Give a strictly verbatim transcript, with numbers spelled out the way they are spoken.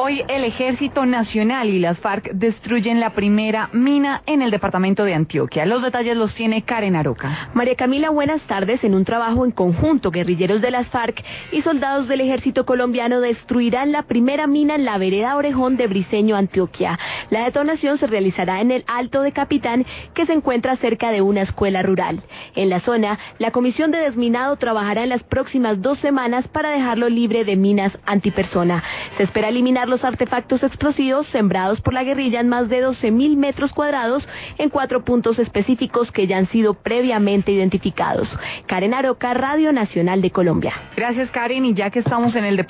Hoy el Ejército Nacional y las FARC destruyen la primera mina en el departamento de Antioquia. Los detalles los tiene Karen Aroca. María Camila, buenas tardes. En un trabajo en conjunto, guerrilleros de las FARC y soldados del Ejército Colombiano destruirán la primera mina en la vereda Orejón de Briceño, Antioquia. La detonación se realizará en el Alto de Capitán, que se encuentra cerca de una escuela rural. En la zona, la Comisión de Desminado trabajará en las próximas dos semanas para dejarlo libre de minas antipersona. Se espera eliminar los artefactos explosivos sembrados por la guerrilla en más de doce mil metros cuadrados en cuatro puntos específicos que ya han sido previamente identificados. Karen Aroca, Radio Nacional de Colombia. Gracias, Karen, y ya que estamos en el departamento